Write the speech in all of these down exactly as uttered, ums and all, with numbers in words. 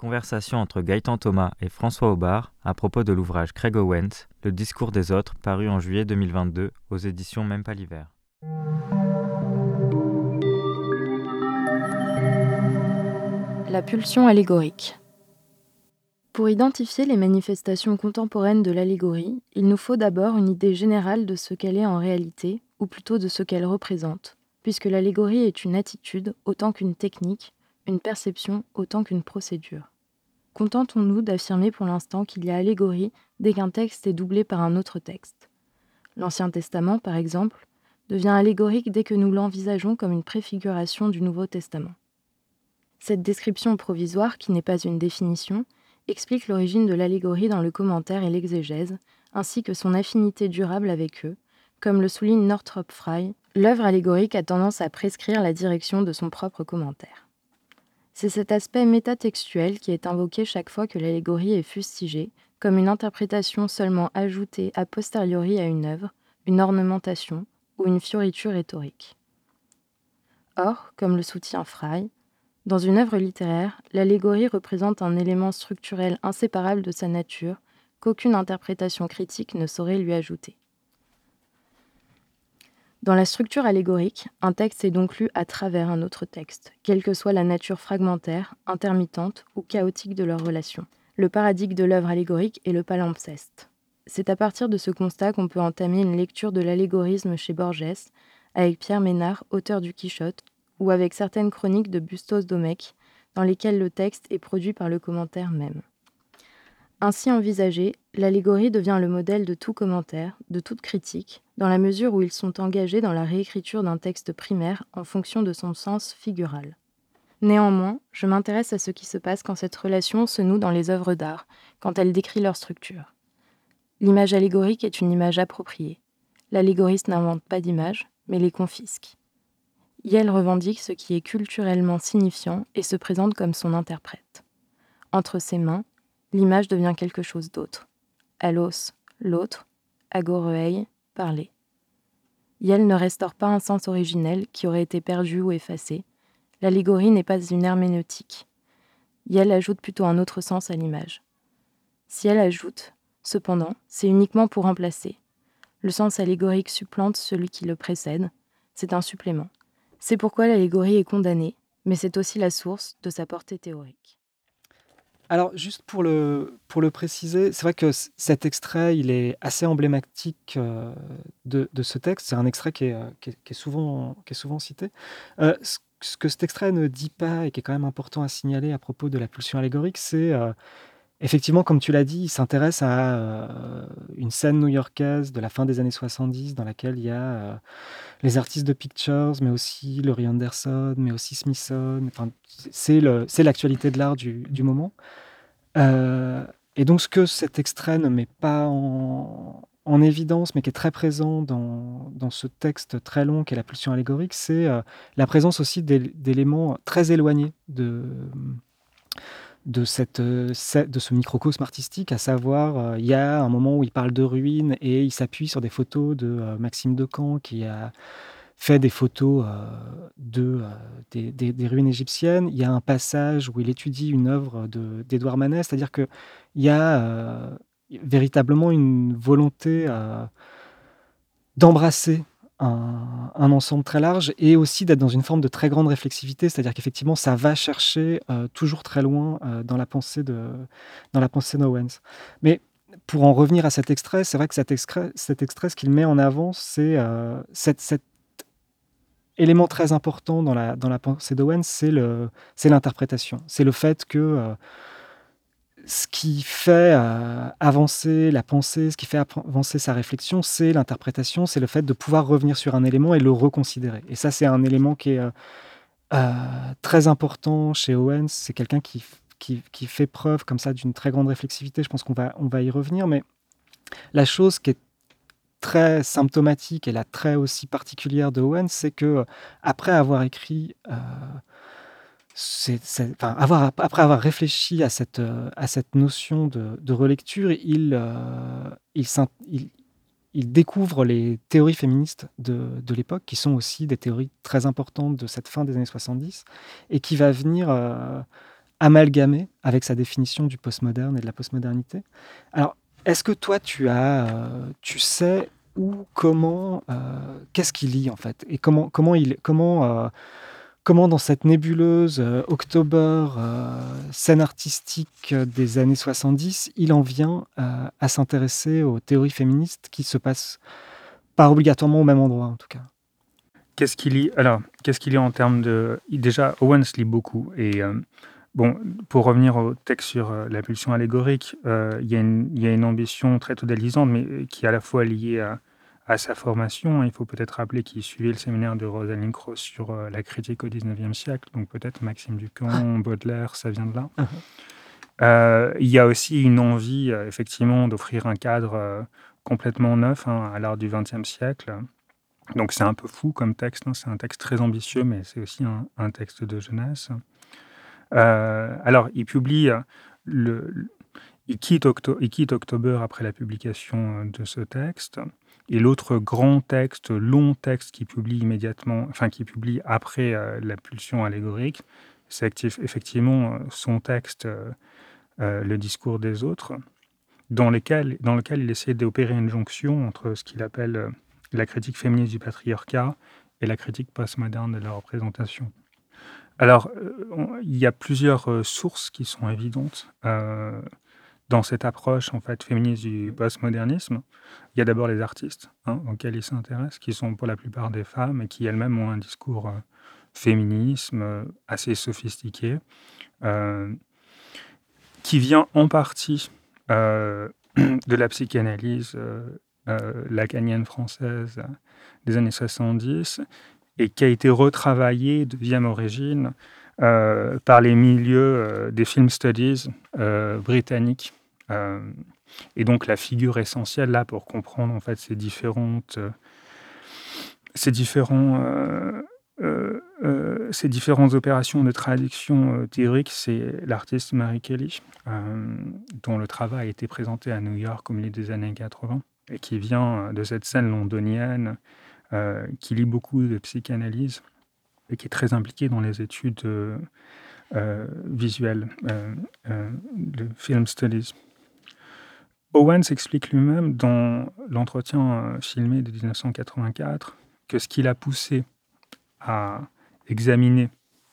Conversation entre Gaëtan Thomas et François Aubard à propos de l'ouvrage Craig Owens, Le discours des autres, paru en juillet deux mille vingt-deux aux éditions Même pas l'hiver. La pulsion allégorique. Pour identifier les manifestations contemporaines de l'allégorie, il nous faut d'abord une idée générale de ce qu'elle est en réalité, ou plutôt de ce qu'elle représente, puisque l'allégorie est une attitude autant qu'une technique, une perception autant qu'une procédure. Contentons-nous d'affirmer pour l'instant qu'il y a allégorie dès qu'un texte est doublé par un autre texte. L'Ancien Testament, par exemple, devient allégorique dès que nous l'envisageons comme une préfiguration du Nouveau Testament. Cette description provisoire, qui n'est pas une définition, explique l'origine de l'allégorie dans le commentaire et l'exégèse, ainsi que son affinité durable avec eux. Comme le souligne Northrop Frye, l'œuvre allégorique a tendance à prescrire la direction de son propre commentaire. C'est cet aspect métatextuel qui est invoqué chaque fois que l'allégorie est fustigée, comme une interprétation seulement ajoutée a posteriori à une œuvre, une ornementation ou une fioriture rhétorique. Or, comme le soutient Frye, dans une œuvre littéraire, l'allégorie représente un élément structurel inséparable de sa nature qu'aucune interprétation critique ne saurait lui ajouter. Dans la structure allégorique, un texte est donc lu à travers un autre texte, quelle que soit la nature fragmentaire, intermittente ou chaotique de leur relation. Le paradigme de l'œuvre allégorique est le palimpseste. C'est à partir de ce constat qu'on peut entamer une lecture de l'allégorisme chez Borges, avec Pierre Ménard, auteur du Quichotte, ou avec certaines chroniques de Bustos Domecq, dans lesquelles le texte est produit par le commentaire même. Ainsi envisagé, l'allégorie devient le modèle de tout commentaire, de toute critique, dans la mesure où ils sont engagés dans la réécriture d'un texte primaire en fonction de son sens figural. Néanmoins, je m'intéresse à ce qui se passe quand cette relation se noue dans les œuvres d'art, quand elle décrit leur structure. L'image allégorique est une image appropriée. L'allégoriste n'invente pas d'images, mais les confisque. Yel revendique ce qui est culturellement signifiant et se présente comme son interprète. Entre ses mains, l'image devient quelque chose d'autre. Allos, l'autre, agoreuei, parler. Yel ne restaure pas un sens originel qui aurait été perdu ou effacé. L'allégorie n'est pas une herméneutique. Yel ajoute plutôt un autre sens à l'image. Si elle ajoute, cependant, c'est uniquement pour remplacer. Le sens allégorique supplante celui qui le précède. C'est un supplément. C'est pourquoi l'allégorie est condamnée, mais c'est aussi la source de sa portée théorique. Alors, juste pour le, pour le préciser, c'est vrai que c- cet extrait, il est assez emblématique euh, de, de ce texte. C'est un extrait qui est, euh, qui est, qui est souvent, qui est souvent cité. Euh, ce, ce que cet extrait ne dit pas et qui est quand même important à signaler à propos de la pulsion allégorique, c'est euh, effectivement, comme tu l'as dit, il s'intéresse à euh, une scène new-yorkaise de la fin des années soixante-dix dans laquelle il y a euh, les artistes de Pictures, mais aussi Laurie Anderson, mais aussi Smithson. Enfin, c'est le, c'est l'actualité de l'art du, du moment. Euh, et donc, ce que cet extrait ne met pas en, en évidence, mais qui est très présent dans, dans ce texte très long qu'est la pulsion allégorique, c'est euh, la présence aussi d'é- d'éléments très éloignés de, de, cette, euh, ce- de ce microcosme artistique, à savoir, euh, il y a un moment où il parle de ruines et il s'appuie sur des photos de euh, Maxime Decamp qui a fait des photos euh, de, euh, des, des- des ruines égyptiennes. Il y a un passage où il étudie une œuvre de- d'Édouard Manet, c'est-à-dire qu'il y a euh, véritablement une volonté euh, d'embrasser un, un ensemble très large et aussi d'être dans une forme de très grande réflexivité, c'est-à-dire qu'effectivement, ça va chercher euh, toujours très loin euh, dans la pensée de, dans la pensée d'Owens. Mais pour en revenir à cet extrait, c'est vrai que cet extrait, cet extrait ce qu'il met en avant, c'est euh, cette, cette élément très important dans la, dans la pensée d'Owen, c'est le, c'est l'interprétation. C'est le fait que euh, ce qui fait euh, avancer la pensée, ce qui fait appre- avancer sa réflexion, c'est l'interprétation, c'est le fait de pouvoir revenir sur un élément et le reconsidérer. Et ça, c'est un élément qui est euh, euh, très important chez Owens. C'est quelqu'un qui, f- qui, qui fait preuve comme ça d'une très grande réflexivité. Je pense qu'on va, on va y revenir. Mais la chose qui est très symptomatique et la très aussi particulière de Owen, c'est que euh, après avoir écrit, euh, c'est- c'est- enfin, avoir, après avoir réfléchi à cette, euh, à cette notion de, de relecture, il, euh, il, s'in- il- il découvre les théories féministes de, de l'époque, qui sont aussi des théories très importantes de cette fin des années soixante-dix, et qui va venir euh, amalgamé avec sa définition du postmoderne et de la postmodernité. Alors, est-ce que toi, tu as, euh, tu sais où, comment, euh, qu'est-ce qu'il lit en fait, et comment, comment il, comment, euh, comment dans cette nébuleuse euh, October, euh, scène artistique euh, des années soixante-dix, il en vient euh, à s'intéresser aux théories féministes qui se passent pas obligatoirement au même endroit en tout cas. Qu'est-ce qu'il lit Alors, qu'est-ce qu'il lit en termes de... Déjà, Owens lit beaucoup. Et euh, bon, pour revenir au texte sur euh, la pulsion allégorique, euh, il y, y a une ambition très totalisante, mais qui est à la fois liée à, à sa formation. Il faut peut-être rappeler qu'il suivait le séminaire de Rosalind Krauss sur euh, la critique au dix-neuvième siècle. Donc peut-être Maxime Ducamp, Baudelaire, ça vient de là. Uh-huh. Euh, il y a aussi une envie, euh, effectivement, d'offrir un cadre euh, complètement neuf hein, à l'art du vingtième siècle. Donc c'est un peu fou comme texte, hein. C'est un texte très ambitieux, mais c'est aussi un, un texte de jeunesse. Euh, alors, il publie, le, le, il, quitte Octo, il quitte October après la publication de ce texte, et l'autre grand texte, long texte qu'il publie immédiatement, enfin qui publie après euh, la pulsion allégorique, c'est effectivement son texte euh, euh, Le discours des autres, dans, lesquels, dans lequel il essaie d'opérer une jonction entre ce qu'il appelle euh, la critique féministe du patriarcat et la critique postmoderne de la représentation. Alors, euh, on, il y a plusieurs euh, sources qui sont évidentes euh, dans cette approche en fait, féministe du postmodernisme. Il y a d'abord les artistes hein, auxquels il s'intéresse, qui sont pour la plupart des femmes et qui elles-mêmes ont un discours euh, féminisme euh, assez sophistiqué, euh, qui vient en partie euh, de la psychanalyse euh, Euh, lacanienne française euh, des années soixante-dix et qui a été retravaillée, deuxième origine, euh, par les milieux euh, des film studies euh, britanniques. Euh, et donc la figure essentielle là pour comprendre en fait ces différentes, euh, ces différents, euh, euh, euh, ces différentes opérations de traduction euh, théorique, c'est l'artiste Mary Kelly, euh, dont le travail a été présenté à New York au milieu des années quatre-vingts. Et qui vient de cette scène londonienne, euh, qui lit beaucoup de psychanalyse et qui est très impliquée dans les études euh, euh, visuelles, euh, euh, de film studies. Owens explique lui-même dans l'entretien euh, filmé de dix-neuf cent quatre-vingt-quatre que ce qui l'a poussé à examiner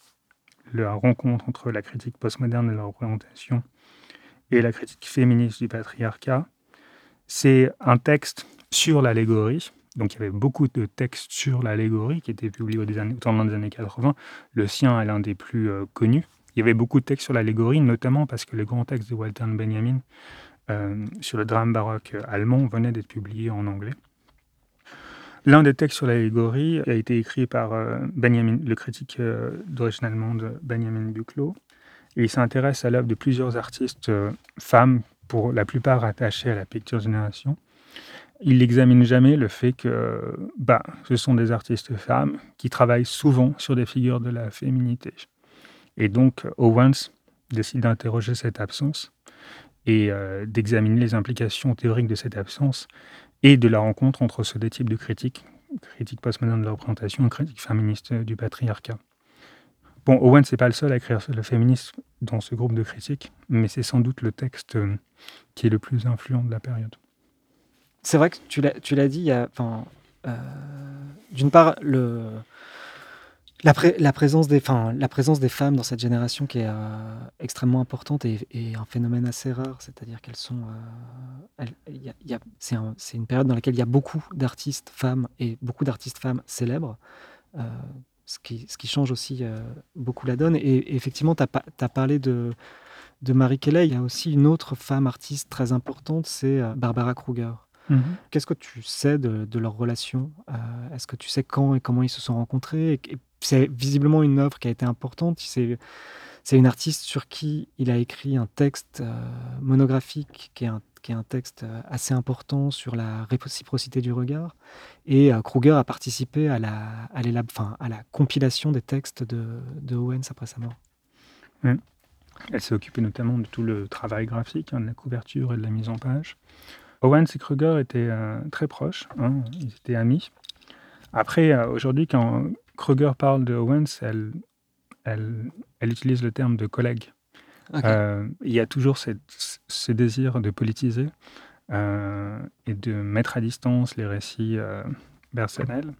la rencontre entre la critique postmoderne de la représentation et la critique féministe du patriarcat, c'est un texte sur l'allégorie. Donc, il y avait beaucoup de textes sur l'allégorie qui étaient publiés au tournant des années quatre-vingts. Le sien est l'un des plus euh, connus. Il y avait beaucoup de textes sur l'allégorie, notamment parce que les grands textes de Walter Benjamin euh, sur le drame baroque allemand venaient d'être publiés en anglais. L'un des textes sur l'allégorie a été écrit par euh, Benjamin, le critique euh, d'origine allemande Benjamin Buchloh. Et il s'intéresse à l'œuvre de plusieurs artistes euh, femmes, pour la plupart attachés à la picture génération. Il n'examine jamais le fait que bah, ce sont des artistes femmes qui travaillent souvent sur des figures de la féminité. Et donc, Owens décide d'interroger cette absence et euh, d'examiner les implications théoriques de cette absence et de la rencontre entre ces deux types de critiques, critique postmoderne de la représentation et critique féministe du patriarcat. Bon, Owens n'est pas le seul à écrire le féminisme dans ce groupe de critiques, mais c'est sans doute le texte euh, qui est le plus influent de la période. C'est vrai que tu l'as, tu l'as dit, il y a, enfin, euh, d'une part, le, la, pré, la, présence des, enfin, la présence des femmes dans cette génération qui est euh, extrêmement importante et, et un phénomène assez rare, c'est-à-dire qu'elles sont... Euh, elles, y a, y a, c'est, un, c'est une période dans laquelle il y a beaucoup d'artistes femmes et beaucoup d'artistes femmes célèbres, euh, ce, qui, ce qui change aussi euh, beaucoup la donne. Et, et effectivement, tu as parlé de... de Mary Kelly. Il y a aussi une autre femme artiste très importante, c'est euh, Barbara Kruger. Mm-hmm. Qu'est-ce que tu sais de, de leur relation euh, Est-ce que tu sais quand et comment ils se sont rencontrés et, et c'est visiblement une œuvre qui a été importante. C'est, c'est une artiste sur qui il a écrit un texte euh, monographique qui est un, qui est un texte assez important sur la réciprocité du regard. Et euh, Kruger a participé à la, à, enfin, à la compilation des textes de, de Owens après sa mort. Mm. Elle s'est occupée notamment de tout le travail graphique, hein, de la couverture et de la mise en page. Owens et Kruger étaient euh, très proches, hein, ils étaient amis. Après, euh, aujourd'hui, quand Kruger parle de Owens, elle, elle, elle utilise le terme de collègue. Ok. Euh, il y a toujours cette- ce désir de politiser euh, et de mettre à distance les récits euh, personnels.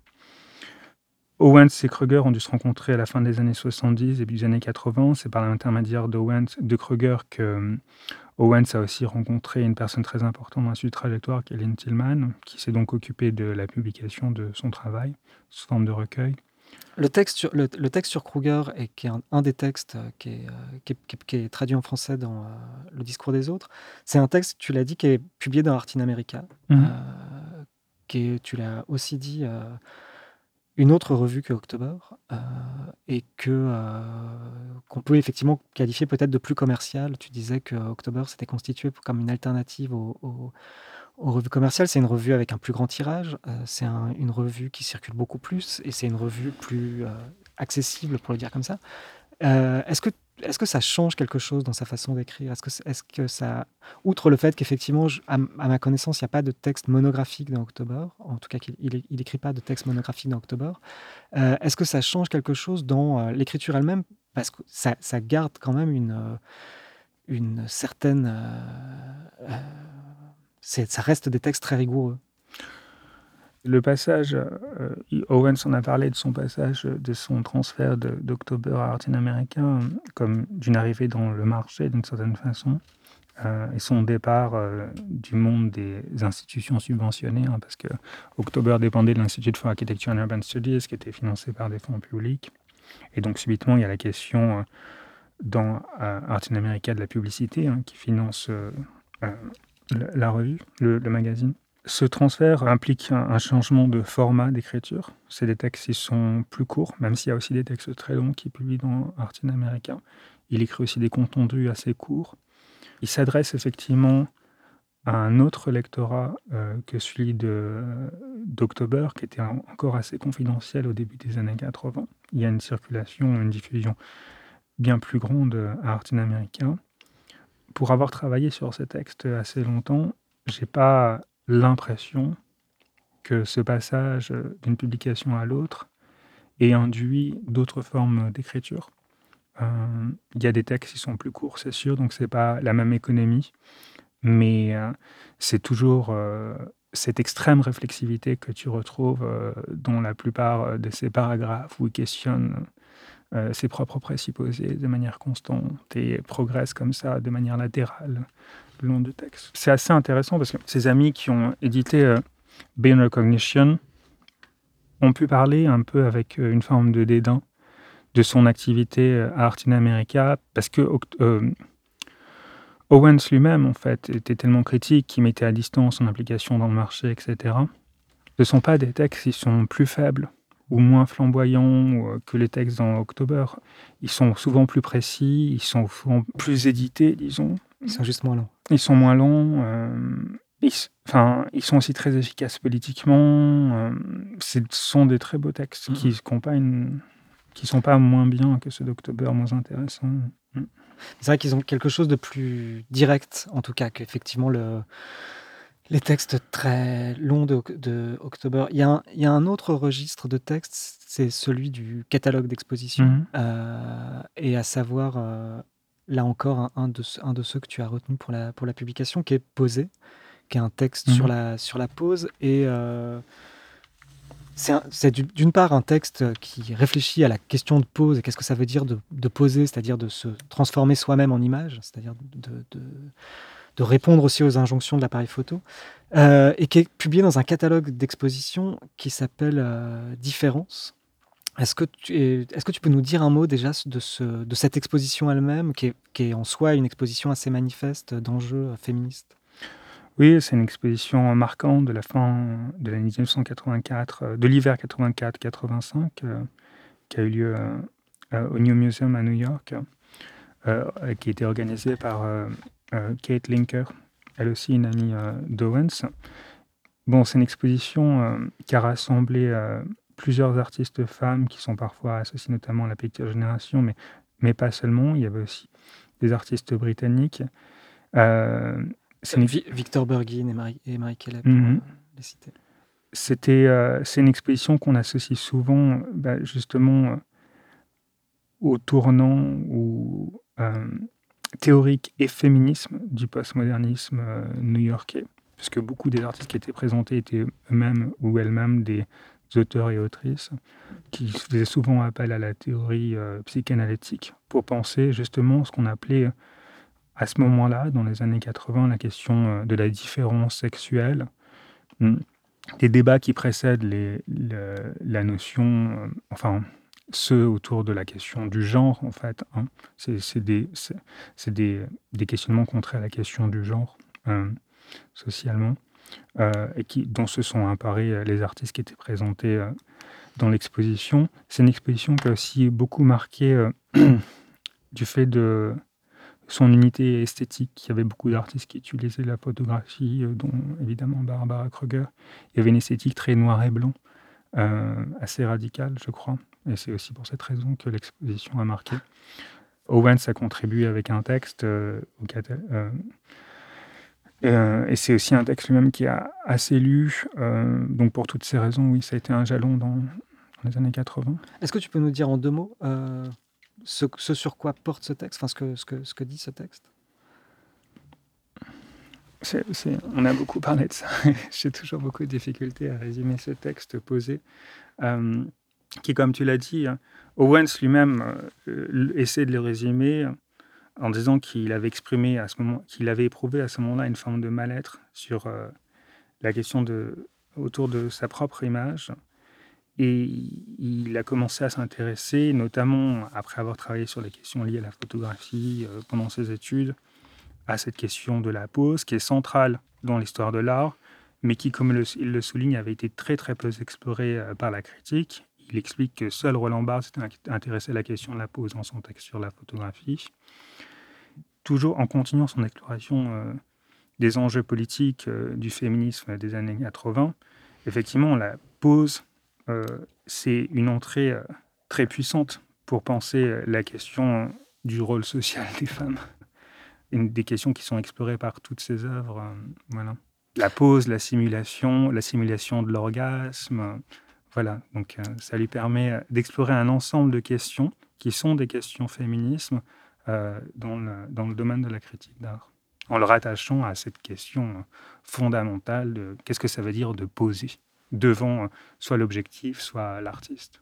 Owens et Kruger ont dû se rencontrer à la fin des années soixante-dix, début des années quatre-vingts. C'est par l'intermédiaire d'Owens, de Kruger que euh, Owens a aussi rencontré une personne très importante dans la suite trajectoire, qui est Lynn Tillman, qui s'est donc occupée de la publication de son travail sous forme de recueil. Le texte sur, le, le texte sur Kruger, et qui est un, un des textes euh, qui est, euh, qui, est, qui est- qui est traduit en français dans euh, Le discours des autres, c'est un texte, tu l'as dit, qui est publié dans Art in America, Mhm. euh, qui est, tu l'as aussi dit, euh, une autre revue que October, euh, et que euh, qu'on peut effectivement qualifier peut-être de plus commercial. Tu disais que October s'était constitué comme une alternative au, au- aux revues commerciales. C'est une revue avec un plus grand tirage, euh, c'est un- une revue qui circule beaucoup plus, et c'est une revue plus euh, accessible, pour le dire comme ça. Euh, est-ce que, est-ce que ça change quelque chose dans sa façon d'écrire? Est-ce que, est-ce que ça, outre le fait qu'effectivement, je- à, m- à ma connaissance, il n'y a pas de texte monographique dans October, en tout cas qu'il il, il écrit pas de texte monographique dans October, euh, est-ce que ça change quelque chose dans euh, l'écriture elle-même? Parce que ça, ça garde quand même une, euh, une certaine... euh, euh, c'est- ça reste des textes très rigoureux. Le passage, euh, Owens en a parlé de son passage, de son transfert de- d'October à Art in America, euh, comme d'une arrivée dans le marché d'une certaine façon, euh, et son départ euh, du monde des institutions subventionnées, hein, parce que October dépendait de l'Institute for Architecture and Urban Studies, qui était financé par des fonds publics. Et donc subitement, il y a la question euh, dans euh, Art in America de la publicité, hein, qui finance euh, euh, la, la revue, le, le magazine. Ce transfert implique un, un changement de format d'écriture. C'est des textes qui sont plus courts, même s'il y a aussi des textes très longs qui publient dans Art in America. Il écrit aussi des comptes rendus assez courts. Il s'adresse effectivement à un autre lectorat euh, que celui de, d'October, qui était en- encore assez confidentiel au début des années quatre-vingts. Il y a une circulation, une diffusion bien plus grande à Art in America. Pour avoir travaillé sur ces textes assez longtemps, j'ai pas l'impression que ce passage d'une publication à l'autre ait induit d'autres formes d'écriture. Euh, Il y a des textes qui sont plus courts, c'est sûr, donc c'est pas la même économie, mais euh, c'est toujours euh, cette extrême réflexivité que tu retrouves euh, dans la plupart de ces paragraphes où il questionne euh, ses propres présupposés de manière constante et progresse comme ça de manière latérale le long du texte. C'est assez intéressant parce que ses amis qui ont édité euh, Beyond Recognition ont pu parler un peu avec euh, une forme de dédain de son activité euh, à Art in America parce que euh, Owens lui-même, en fait, était tellement critique qu'il mettait à distance son implication dans le marché, et cetera. Ce ne sont pas des textes qui sont plus faibles ou moins flamboyants euh, que les textes dans October. Ils sont souvent plus précis, ils sont souvent plus édités, disons. Ils sont juste moins longs. Ils sont moins longs. Euh, ils, enfin, ils sont aussi très efficaces politiquement. Euh, ce sont des très beaux textes qui n'ont pas une... qui sont pas moins bien que ceux d'October, moins intéressants. Mm. C'est vrai qu'ils ont quelque chose de plus direct, en tout cas, qu'effectivement le, les textes très longs de, de October. Il y, a un, il y a un autre registre de textes, c'est celui du catalogue d'exposition, Mhm. euh, et à savoir, euh, là encore, un, un, de, un de ceux que tu as retenu pour la, pour la publication, qui est Posé, qui est un texte Mhm. sur, la, sur la pose, et... Euh, c'est, un- c'est du- d'une part un texte qui réfléchit à la question de pose et qu'est-ce que ça veut dire de, de poser, c'est-à-dire de se transformer soi-même en image, c'est-à-dire de, de- de répondre aussi aux injonctions de l'appareil photo, euh, et qui est publié dans un catalogue d'exposition qui s'appelle euh, Différence. Est-ce que, tu, est- est-ce que tu peux nous dire un mot déjà de, ce, de cette exposition elle-même, qui est, qui est en soi une exposition assez manifeste d'enjeux féministes? Oui, c'est une exposition marquante de la fin de l'année dix-neuf cent quatre-vingt-quatre, euh, de l'hiver quatre-vingt-quatre quatre-vingt-cinq, euh, qui a eu lieu euh, euh, au New Museum à New York, euh, euh, qui a été organisée par euh, euh, Kate Linker, elle aussi une amie euh, d'Owens. Bon, c'est une exposition euh, qui a rassemblé euh, plusieurs artistes femmes qui sont parfois associées notamment à la Picture Generation, mais, mais pas seulement. Il y avait aussi des artistes britanniques. Euh, c'est une... Vi- Victor Bergin et Marie, et Marie Kelly, pour Mhm. euh, les citer. C'était, euh, c'est une exposition qu'on associe souvent bah, justement euh, au tournant où euh, théorique et féminisme du postmodernisme euh, new-yorkais, puisque beaucoup des artistes qui étaient présentés étaient eux-mêmes ou elles-mêmes des auteurs et autrices qui faisaient souvent appel à la théorie euh, psychanalytique pour penser justement ce qu'on appelait à ce moment-là, dans les années quatre-vingts, la question euh, de la différence sexuelle. Hum, des débats qui précèdent les, le, la notion, euh, enfin, ceux autour de la question du genre, en fait. Hein. C'est, c'est, des, c'est, c'est des, des questionnements contraires à la question du genre, euh, socialement, euh, et qui, dont se sont emparés euh, les artistes qui étaient présentés euh, dans l'exposition. C'est une exposition qui a aussi beaucoup marqué euh, du fait de son unité esthétique. Il y avait beaucoup d'artistes qui utilisaient la photographie, euh, dont évidemment Barbara Kruger. Il y avait une esthétique très noir et blanc, euh, assez radicale, je crois. Et c'est aussi pour cette raison que l'exposition a marqué. Owens a contribué avec un texte, euh, au cata- euh, euh, et c'est aussi un texte lui-même qui a assez lu. Euh, donc pour toutes ces raisons, oui, ça a été un jalon dans, dans les années quatre-vingts. Est-ce que tu peux nous dire en deux mots euh, ce, ce sur quoi porte ce texte, enfin ce que, ce que, ce que dit ce texte? C'est, c'est, on a beaucoup parlé de ça. J'ai toujours beaucoup de difficultés à résumer ce texte posé, euh, qui, comme tu l'as dit, Owens lui-même euh, essaie de le résumer en disant qu'il avait exprimé à ce moment, qu'il avait éprouvé à ce moment-là une forme de mal-être sur euh, la question de, autour de sa propre image. Et il a commencé à s'intéresser, notamment après avoir travaillé sur les questions liées à la photographie euh, pendant ses études, à cette question de la pose, qui est centrale dans l'histoire de l'art, mais qui, comme le, il le souligne, avait été très très peu explorée euh, par la critique. Il explique que seul Roland Barthes s'était intéressé à la question de la pose dans son texte sur la photographie. Toujours en continuant son exploration euh, des enjeux politiques euh, du féminisme des années quatre-vingts, effectivement, la pose, euh, c'est une entrée euh, très puissante pour penser euh, la question du rôle social des femmes. Une des questions qui sont explorées par toutes ces œuvres. Euh, voilà. La pose, la simulation, la simulation de l'orgasme. Euh, voilà, donc euh, ça lui permet d'explorer un ensemble de questions qui sont des questions féminisme euh, dans, le, dans le domaine de la critique d'art, en le rattachant à cette question fondamentale de qu'est-ce que ça veut dire de poser devant euh, soit l'objectif, soit l'artiste.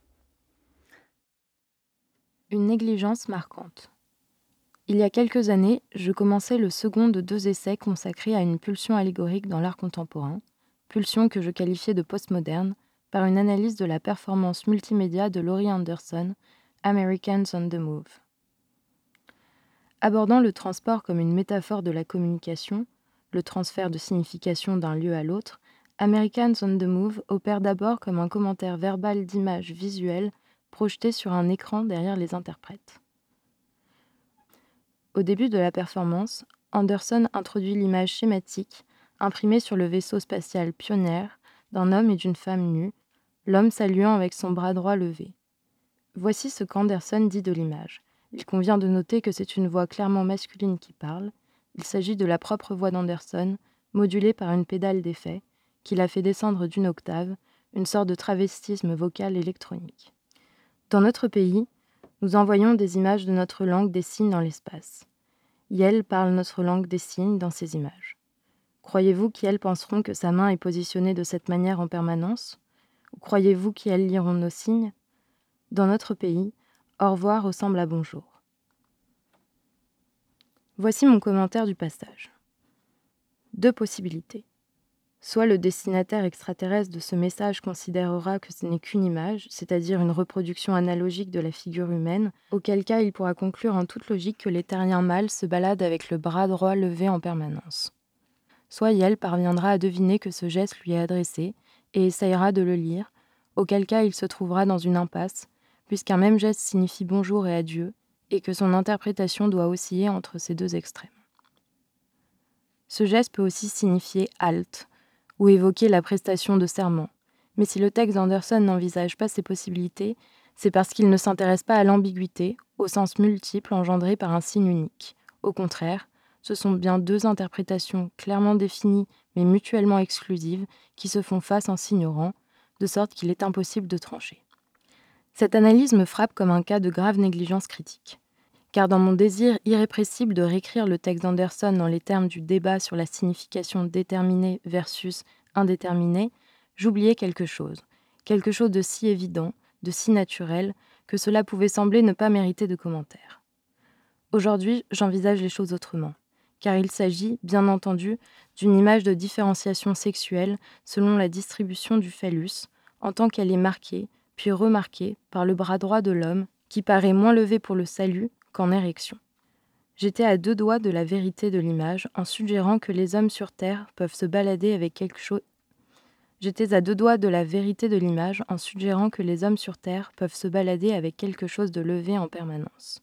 Une négligence marquante. Il y a quelques années, je commençais le second de deux essais consacrés à une pulsion allégorique dans l'art contemporain, pulsion que je qualifiais de postmoderne, par une analyse de la performance multimédia de Laurie Anderson, Americans on the Move. Abordant le transport comme une métaphore de la communication, le transfert de signification d'un lieu à l'autre, Americans on the Move opère d'abord comme un commentaire verbal d'images visuelles projetées sur un écran derrière les interprètes. Au début de la performance, Anderson introduit l'image schématique, imprimée sur le vaisseau spatial Pioneer, d'un homme et d'une femme nus, l'homme saluant avec son bras droit levé. Voici ce qu'Anderson dit de l'image. Il convient de noter que c'est une voix clairement masculine qui parle. Il s'agit de la propre voix d'Anderson, modulée par une pédale d'effet, qui la fait descendre d'une octave, une sorte de travestisme vocal électronique. Dans notre pays, nous envoyons des images de notre langue des signes dans l'espace. Yel parle notre langue des signes dans ces images. Croyez-vous qu'Yel penseront que sa main est positionnée de cette manière en permanence? Ou croyez-vous qu'Yel liront nos signes? Dans notre pays, au revoir ressemble à bonjour. Voici mon commentaire du passage. Deux possibilités. Soit le destinataire extraterrestre de ce message considérera que ce n'est qu'une image, c'est-à-dire une reproduction analogique de la figure humaine, auquel cas il pourra conclure en toute logique que l'éthérien mâle se balade avec le bras droit levé en permanence. Soit Yel parviendra à deviner que ce geste lui est adressé et essayera de le lire, auquel cas il se trouvera dans une impasse, puisqu'un même geste signifie bonjour et adieu, et que son interprétation doit osciller entre ces deux extrêmes. Ce geste peut aussi signifier halte, ou évoquer la prestation de serment. Mais si le texte d'Anderson n'envisage pas ces possibilités, c'est parce qu'il ne s'intéresse pas à l'ambiguïté, au sens multiple engendré par un signe unique. Au contraire, ce sont bien deux interprétations clairement définies mais mutuellement exclusives qui se font face en s'ignorant, de sorte qu'il est impossible de trancher. Cette analyse me frappe comme un cas de grave négligence critique. Car dans mon désir irrépressible de réécrire le texte d'Anderson dans les termes du débat sur la signification déterminée versus indéterminée, j'oubliais quelque chose. Quelque chose de si évident, de si naturel, que cela pouvait sembler ne pas mériter de commentaires. Aujourd'hui, j'envisage les choses autrement, car il s'agit, bien entendu, d'une image de différenciation sexuelle selon la distribution du phallus, en tant qu'elle est marquée, puis remarquée par le bras droit de l'homme, qui paraît moins levé pour le salut qu'en érection. J'étais à deux doigts de la vérité de l'image en suggérant que les hommes sur Terre peuvent se balader avec quelque chose. J'étais à deux doigts de la vérité de l'image en suggérant que les hommes sur Terre peuvent se balader avec quelque chose de levé en permanence.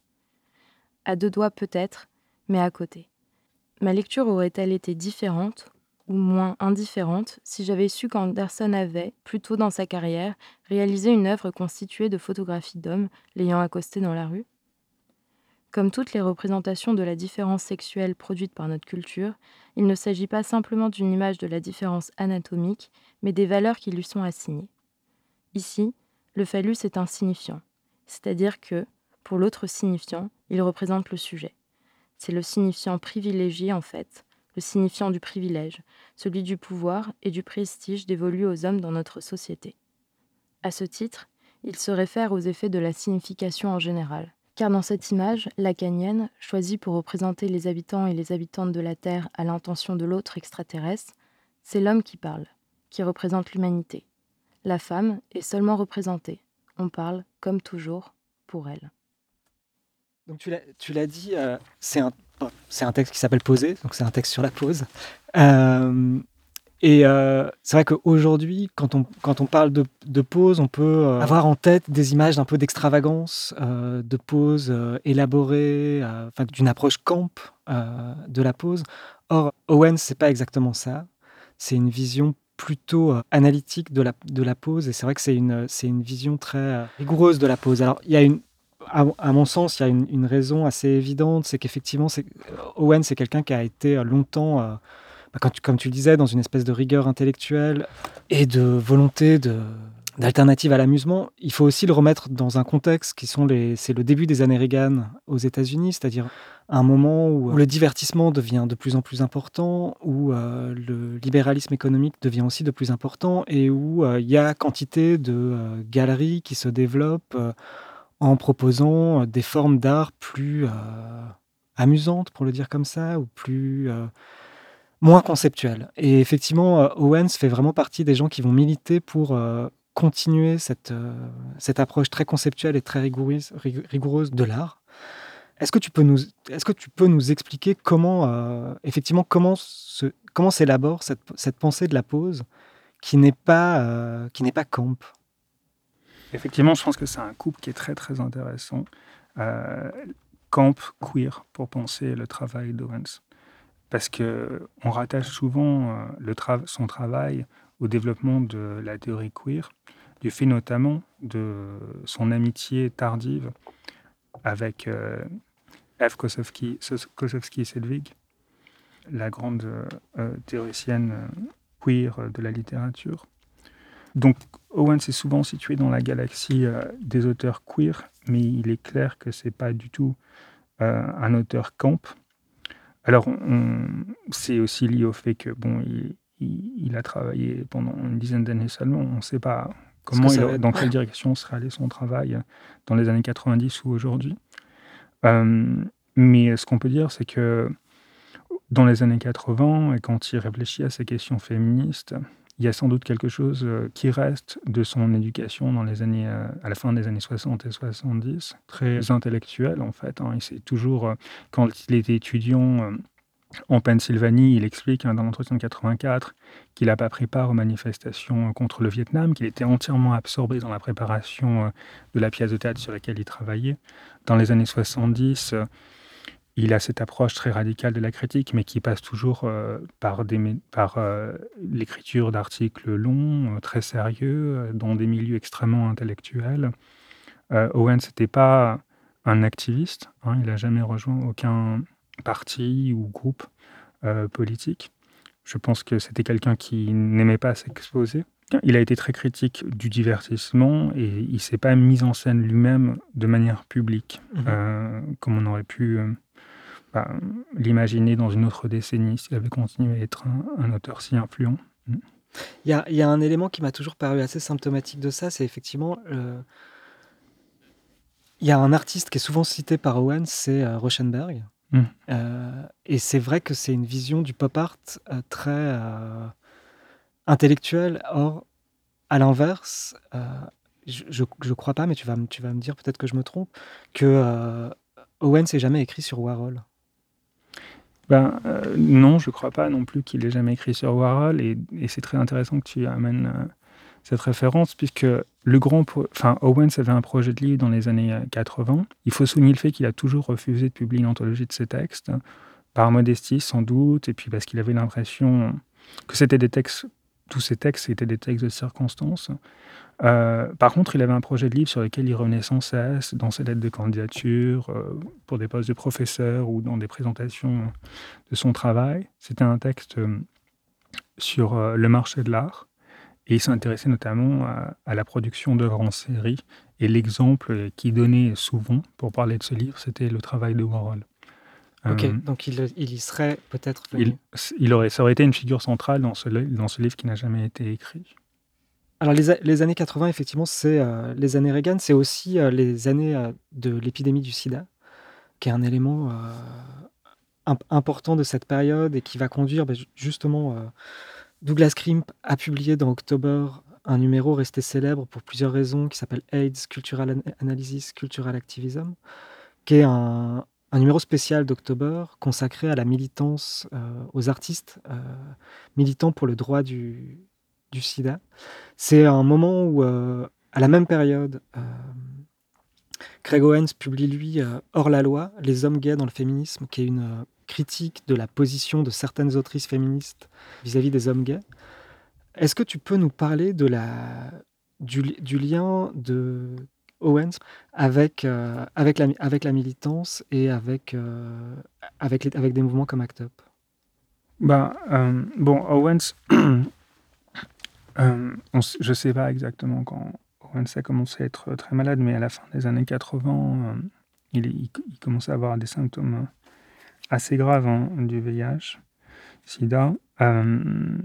À deux doigts peut-être, mais à côté. Ma lecture aurait-elle été différente ou moins indifférente si j'avais su qu'Anderson avait, plus tôt dans sa carrière, réalisé une œuvre constituée de photographies d'hommes l'ayant accosté dans la rue ? Comme toutes les représentations de la différence sexuelle produites par notre culture, il ne s'agit pas simplement d'une image de la différence anatomique, mais des valeurs qui lui sont assignées. Ici, le phallus est un signifiant, c'est-à-dire que, pour l'autre signifiant, il représente le sujet. C'est le signifiant privilégié en fait, le signifiant du privilège, celui du pouvoir et du prestige dévolus aux hommes dans notre société. À ce titre, il se réfère aux effets de la signification en général. Car dans cette image, lacanienne, choisie pour représenter les habitants et les habitantes de la Terre à l'intention de l'autre extraterrestre, c'est l'homme qui parle, qui représente l'humanité. La femme est seulement représentée. On parle, comme toujours, pour elle. Donc tu l'as, tu l'as dit, euh, c'est, un, c'est un texte qui s'appelle Poser, donc c'est un texte sur la pause. Euh, Et euh, c'est vrai qu'aujourd'hui, quand on, quand on parle de, de pose, on peut euh, avoir en tête des images d'un peu d'extravagance, euh, de pose euh, élaborée, euh, enfin, d'une approche camp euh, de la pose. Or, Owens, c'est pas exactement ça. C'est une vision plutôt euh, analytique de la, de la pose, et c'est vrai que c'est une, c'est une vision très euh, rigoureuse de la pose. Alors, il y a une, à, à mon sens, il y a une, une raison assez évidente, c'est qu'effectivement, c'est, Owens, c'est quelqu'un qui a été longtemps... Euh, Quand tu, comme tu le disais, dans une espèce de rigueur intellectuelle et de volonté de, d'alternative à l'amusement, il faut aussi le remettre dans un contexte qui sont les, c'est le début des années Reagan aux États-Unis, c'est-à-dire un moment où, où le divertissement devient de plus en plus important, où euh, le libéralisme économique devient aussi de plus important et où euh, il y a quantité de euh, galeries qui se développent euh, en proposant euh, des formes d'art plus euh, amusantes, pour le dire comme ça, ou plus... Euh, moins conceptuel. Et effectivement, euh, Owens fait vraiment partie des gens qui vont militer pour euh, continuer cette, euh, cette approche très conceptuelle et très rigoureuse, rigoureuse de l'art. Est-ce que tu peux nous, est-ce que tu peux nous expliquer comment, euh, effectivement, comment, se, comment s'élabore cette, cette pensée de la pose qui n'est pas, euh, qui n'est pas camp ? Effectivement, je pense que c'est un couple qui est très très intéressant. Euh, camp, queer, pour penser le travail d'Owens. Parce qu'on rattache souvent euh, le tra- son travail au développement de la théorie queer, du fait notamment de son amitié tardive avec euh, F. Kosofsky, Kosofsky-Sedgwick, la grande euh, théoricienne euh, queer de la littérature. Donc Owens est souvent situé dans la galaxie euh, des auteurs queer, mais il est clair que ce n'est pas du tout euh, un auteur camp. Alors, on, c'est aussi lié au fait que bon, il, il, il a travaillé pendant une dizaine d'années seulement. On ne sait pas comment, il a, dans quelle direction serait allé son travail dans les années quatre-vingt-dix ou aujourd'hui. Euh, mais ce qu'on peut dire, c'est que dans les années quatre-vingts, et quand il réfléchit à ces questions féministes, il y a sans doute quelque chose qui reste de son éducation dans les années, à la fin des années soixante et soixante-dix, très intellectuel en fait. Hein. Il s'est toujours, quand il était étudiant en Pennsylvanie, il explique hein, dans l'entretien de quatre-vingt-quatre qu'il n'a pas pris part aux manifestations contre le Vietnam, qu'il était entièrement absorbé dans la préparation de la pièce de théâtre sur laquelle il travaillait. Dans les années soixante-dix, il a cette approche très radicale de la critique, mais qui passe toujours euh, par, des, par euh, l'écriture d'articles longs, euh, très sérieux, euh, dans des milieux extrêmement intellectuels. Euh, Owens n'était pas un activiste, hein, il n'a jamais rejoint aucun parti ou groupe euh, politique. Je pense que c'était quelqu'un qui n'aimait pas s'exposer, il a été très critique du divertissement et il ne s'est pas mis en scène lui-même de manière publique, Mmh. euh, comme on aurait pu euh, bah, l'imaginer dans une autre décennie s'il avait continué à être un, un auteur si influent. Mm. Il y a, il y a un élément qui m'a toujours paru assez symptomatique de ça, c'est effectivement... euh, il y a un artiste qui est souvent cité par Owens, c'est euh, Rauschenberg. Mm. Euh, et c'est vrai que c'est une vision du pop art euh, très euh, intellectuelle. Or, à l'inverse, euh, je, je, je crois pas, mais tu vas, me- tu vas me dire, peut-être que je me trompe, que euh, Owens n'ait jamais écrit sur Warhol. Ben, euh, non, je ne crois pas non plus qu'il ait jamais écrit sur Warhol, et, et c'est très intéressant que tu amènes euh, cette référence, puisque le grand, pro- enfin, Owens avait un projet de livre dans les années euh, quatre-vingts. Il faut souligner le fait qu'il a toujours refusé de publier une anthologie de ses textes, par modestie sans doute, et puis parce qu'il avait l'impression que c'était des textes, tous ces textes étaient des textes de circonstance. Euh, par contre, il avait un projet de livre sur lequel il revenait sans cesse dans ses lettres de candidature, euh, pour des postes de professeur ou dans des présentations de son travail. C'était un texte euh, sur euh, le marché de l'art, et il s'intéressait notamment à, à la production d'œuvres en série. Et l'exemple qu'il donnait souvent pour parler de ce livre, c'était le travail de Warhol. Ok, Euh, donc il, il y serait peut-être venu. il, il aurait, ça aurait été une figure centrale dans ce, li- dans ce livre qui n'a jamais été écrit. Alors les, a- les années quatre-vingts, effectivement, c'est euh, les années Reagan, c'est aussi euh, les années euh, de l'épidémie du sida, qui est un élément euh, imp- important de cette période et qui va conduire bah, ju- justement... euh, Douglas Crimp a publié dans October un numéro resté célèbre pour plusieurs raisons qui s'appelle AIDS, Cultural An- Analysis, Cultural Activism, qui est un, un numéro spécial d'October consacré à la militance, euh, aux artistes euh, militants pour le droit du, du sida. C'est un moment où, euh, à la même période, euh, Craig Owens publie, lui, euh, Hors la loi, Les hommes gays dans le féminisme, qui est une euh, critique de la position de certaines autrices féministes vis-à-vis des hommes gays. Est-ce que tu peux nous parler de la, du, li- du lien de Owens avec, euh, avec, la, avec la militance et avec, euh, avec, les- avec des mouvements comme ACT UP? Bah, euh, bon, Owens, euh, on s- je ne sais pas exactement quand Owens a commencé à être très malade, mais à la fin des années quatre-vingts, euh, il, est- il, il commençait à avoir des symptômes assez graves, hein, du V I H, SIDA. Euh,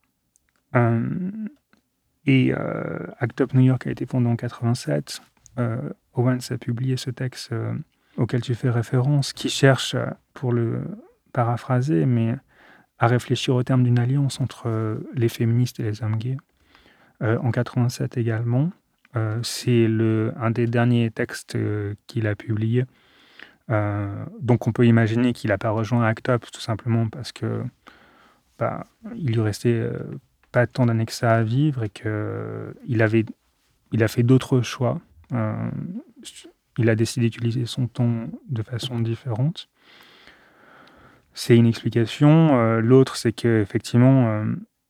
euh, et euh, ACT UP New York a été fondé en quatre-vingt-sept. Euh, Owens a publié ce texte euh, auquel tu fais référence, qui cherche, euh, pour le paraphraser, mais à réfléchir au terme d'une alliance entre euh, les féministes et les hommes gays. Euh, en quatre-vingt-sept également, euh, c'est le, un des derniers textes euh, qu'il a publié. Euh, donc on peut imaginer qu'il n'a pas rejoint ACT UP tout simplement parce que bah, il lui restait euh, pas tant d'années que ça à vivre et qu'il avait, il a fait d'autres choix. Euh, il a décidé d'utiliser son temps de façon différente. C'est une explication. Euh, l'autre, c'est qu'effectivement, euh,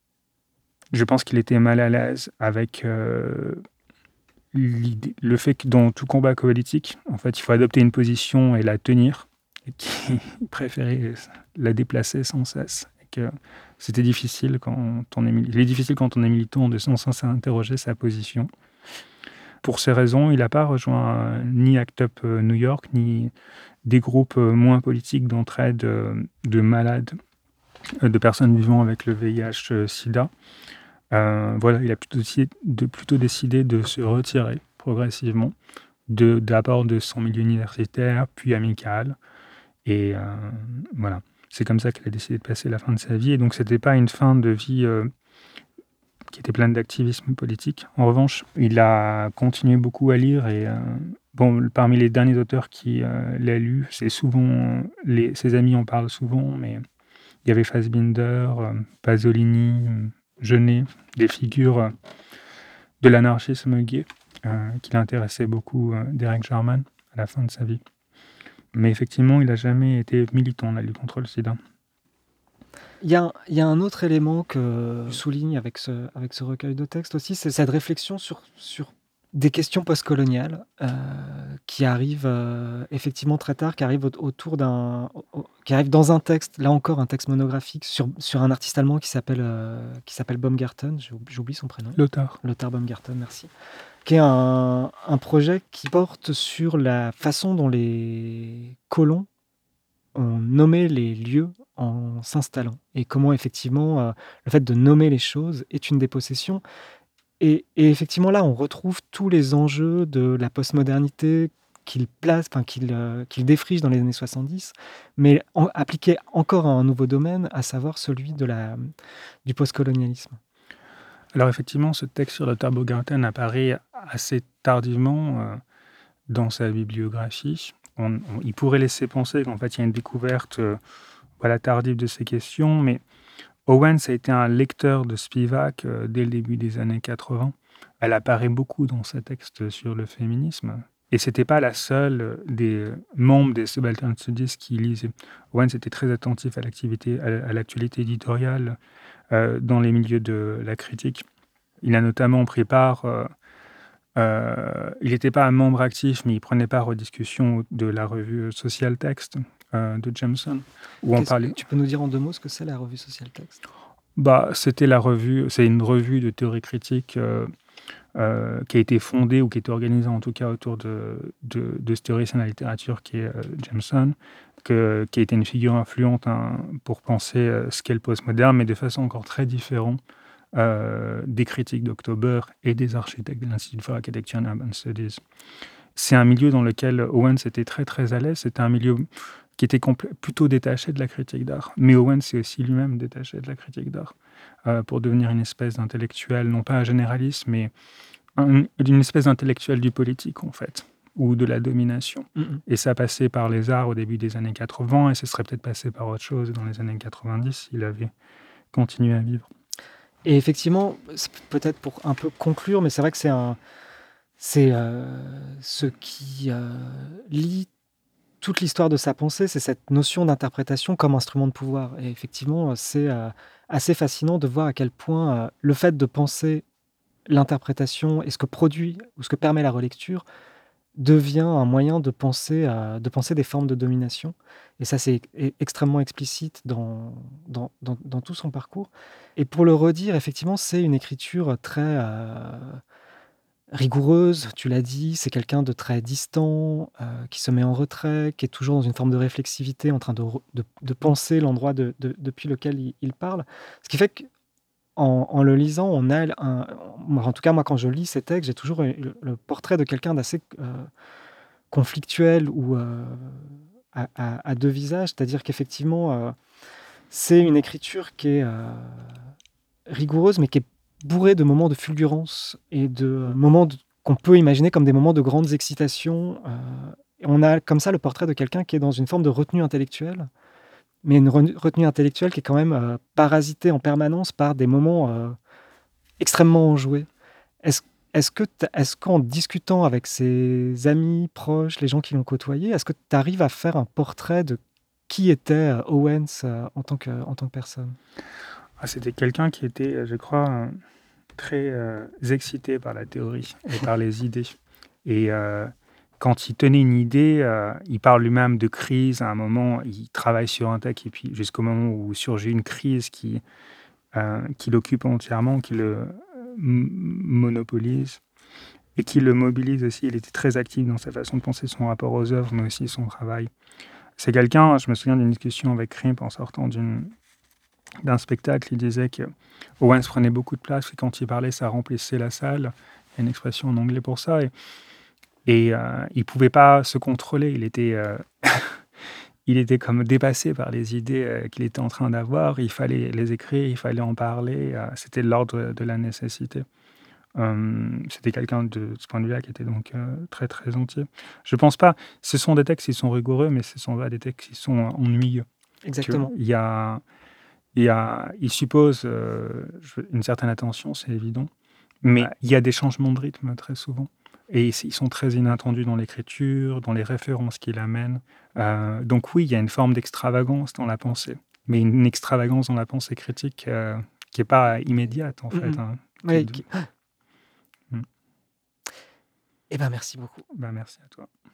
je pense qu'il était mal à l'aise avec euh, l'idée- le fait que dans tout combat politique, en fait, il faut adopter une position et la tenir, et qu'il préférait la déplacer sans cesse. Et que c'était difficile quand on est, mili- il est difficile quand on est militant de sans cesse interroger sa position. Pour ces raisons, il n'a pas rejoint euh, ni ACT UP euh, New York, ni des groupes euh, moins politiques d'entraide euh, de malades, euh, de personnes vivant avec le V I H euh, SIDA. Euh, voilà, il a plutôt décidé, de, plutôt décidé de se retirer progressivement, de, d'abord de son milieu universitaire, puis amical. Et euh, voilà, c'est comme ça qu'il a décidé de passer la fin de sa vie. Et donc, c'était pas une fin de vie euh, qui était pleine d'activisme politique. En revanche, il a continué beaucoup à lire et euh, bon, parmi les derniers auteurs qui euh, l'a lu, c'est souvent, les, ses amis en parlent souvent, mais il y avait Fassbinder, euh, Pasolini, euh, Genet, des figures euh, de l'anarchisme gay euh, qui l'intéressaient beaucoup, euh, Derek Jarman, à la fin de sa vie. Mais effectivement, il n'a jamais été militant dans la lutte contre le sida. Il y a, un- il y a un autre élément que je souligne avec ce, avec ce recueil de textes aussi, c'est cette réflexion sur, sur des questions postcoloniales euh, qui arrivent euh, effectivement très tard, qui arrivent au- autour d'un, au- qui arrivent dans un texte, là encore un texte monographique sur, sur un artiste allemand qui s'appelle euh, qui s'appelle Baumgarten, j'ai oub- j'oublie son prénom. Lothar. Lothar Baumgarten, merci. Qui est un, un projet qui porte sur la façon dont les colons ont nommé les lieux en s'installant et comment effectivement euh, le fait de nommer les choses est une dépossession. Et, et effectivement là on retrouve tous les enjeux de la postmodernité qu'il place, enfin qu'il euh, qu'il défriche dans les années soixante-dix, mais en, appliqué encore à un nouveau domaine, à savoir celui de la, du postcolonialisme. Alors effectivement, ce texte sur Lothar Baumgarten apparaît assez tardivement euh, dans sa bibliographie. On, on- il pourrait laisser penser qu'en fait, il y a une découverte euh, voilà, tardive de ces questions, mais Owens a été un lecteur de Spivak euh, dès le début des années quatre-vingts. Elle apparaît beaucoup dans ses textes sur le féminisme. Et c'était pas la seule euh, des euh, membres des Subaltern Studies qui lisait. Owens était très attentif à l'activité, à, à l'actualité éditoriale euh, dans les milieux de la critique. Il a notamment pris part, euh, euh, il n'était pas un membre actif, mais il prenait part aux discussions de la revue Social Text euh, de Jameson, où on Qu'est-ce- parlait. Tu peux nous dire en deux mots ce que c'est la revue Social Text? Bah, c'était la revue, c'est une revue de théorie critique euh, euh, qui a été fondée ou qui a été organisée en tout cas autour de, de, de ce théoricien de la littérature qui est euh, Jameson, que, qui a été une figure influente hein, pour penser euh, ce qu'est le postmoderne, mais de façon encore très différente euh, des critiques d'October et des architectes de l'Institut for Architecture and Urban Studies. C'est un milieu dans lequel Owens était très très à l'aise. C'était un milieu qui était complè- plutôt détaché de la critique d'art. Mais Owens s'est aussi lui-même détaché de la critique d'art euh, pour devenir une espèce d'intellectuel, non pas un généraliste, mais un- une espèce d'intellectuel du politique en fait, ou de la domination. Mhm. Et ça passait par les arts au début des années quatre-vingts, et ce serait peut-être passé par autre chose dans les années quatre-vingt-dix s'il avait continué à vivre. Et effectivement, c'est peut-être pour un peu conclure, mais c'est vrai que c'est un, c'est euh, ce qui euh, lie toute l'histoire de sa pensée, c'est cette notion d'interprétation comme instrument de pouvoir. Et effectivement, c'est euh, assez fascinant de voir à quel point euh, le fait de penser l'interprétation et ce que produit ou ce que permet la relecture devient un moyen de penser, euh, de penser des formes de domination. Et ça, c'est e- extrêmement explicite dans, dans, dans- dans tout son parcours. Et pour le redire, effectivement, c'est une écriture très euh, rigoureuse, tu l'as dit, c'est quelqu'un de très distant, euh, qui se met en retrait, qui est toujours dans une forme de réflexivité, en train de, re- de, de penser l'endroit de- de- depuis lequel il, il parle. Ce qui fait que en, en le lisant, on a un, en tout cas moi quand je lis ces textes, j'ai toujours le, le portrait de quelqu'un d'assez euh, conflictuel ou euh, à, à- à deux visages, c'est-à-dire qu'effectivement euh, c'est une écriture qui est euh, rigoureuse mais qui est bourrée de moments de fulgurance et de euh, moments de- qu'on peut imaginer comme des moments de grandes excitations. euh, et on a comme ça le portrait de quelqu'un qui est dans une forme de retenue intellectuelle, mais une re- retenue intellectuelle qui est quand même euh, parasitée en permanence par des moments euh, extrêmement enjoués. Est-ce est-ce que t'as- est-ce qu'en discutant avec ses amis proches, les gens qui l'ont côtoyé, est-ce que tu arrives à faire un portrait de qui était euh, Owens euh, en tant que, en tant que personne? Ah, c'était quelqu'un qui était, euh, je crois, euh, très euh, excité par la théorie et par les idées. Et euh, quand il tenait une idée, euh, il parle lui-même de crise. À un moment, il travaille sur un texte et puis jusqu'au moment où surgit une crise qui, euh, qui l'occupe entièrement, qui le euh, m- monopolise et qui le mobilise aussi. Il était très actif dans sa façon de penser son rapport aux œuvres, mais aussi son travail. C'est quelqu'un, je me souviens d'une discussion avec Krimp en sortant d'une d'un spectacle, il disait que Owens prenait beaucoup de place et quand il parlait, ça remplissait la salle. Il y a une expression en anglais pour ça. Et, et euh, il ne pouvait pas se contrôler. Il était, euh, il était comme dépassé par les idées euh, qu'il était en train d'avoir. Il fallait les écrire, il fallait en parler. euh, C'était de l'ordre de la nécessité. Euh, C'était quelqu'un de ce point de vue-là qui était donc euh, très, très entier. Je ne pense pas. Ce sont des textes qui sont rigoureux, mais ce sont pas des textes qui sont euh, ennuyeux. Exactement. Il y a... Il, y a, il suppose euh, une certaine attention, c'est évident, mais il y a des changements de rythme très souvent. Et ils sont très inattendus dans l'écriture, dans les références qu'il amène. Euh, donc oui, il y a une forme d'extravagance dans la pensée, mais une extravagance dans la pensée critique euh, qui n'est pas immédiate, en fait. Mhm. Hein, Ouais, qui- qui- Mm. Eh ben, merci beaucoup. Ben, merci à toi.